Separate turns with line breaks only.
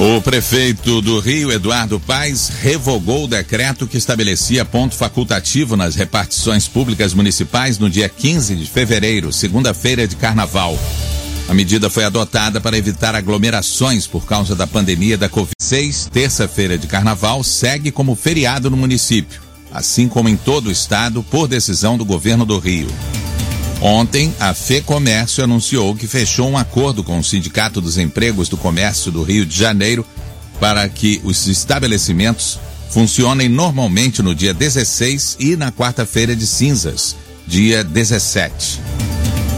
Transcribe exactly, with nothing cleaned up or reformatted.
O prefeito do Rio, Eduardo Paes, revogou o decreto que estabelecia ponto facultativo nas repartições públicas municipais no dia quinze de fevereiro, segunda-feira de carnaval. A medida foi adotada para evitar aglomerações por causa da pandemia da covid dezesseis. Terça-feira de carnaval segue como feriado no município, assim como em todo o estado, por decisão do governo do Rio. Ontem, a FEComércio anunciou que fechou um acordo com o Sindicato dos Empregos do Comércio do Rio de Janeiro para que os estabelecimentos funcionem normalmente no dia dezesseis e na quarta-feira de cinzas, dia dezessete.